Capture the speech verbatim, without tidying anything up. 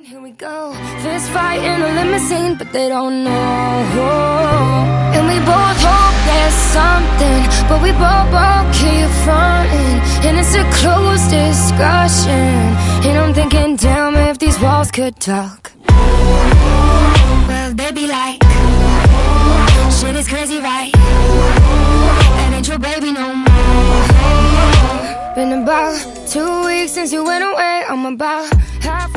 Here we go, fist fight in a limousine, but they don't know. And we both hope there's something, but we both won't keep fronting. And it's a closed discussion, and I'm thinking, damn, if these walls could talk. Well, they be like, shit is crazy, right? That ain't your baby no more. Been about two weeks since you went away. I'm about half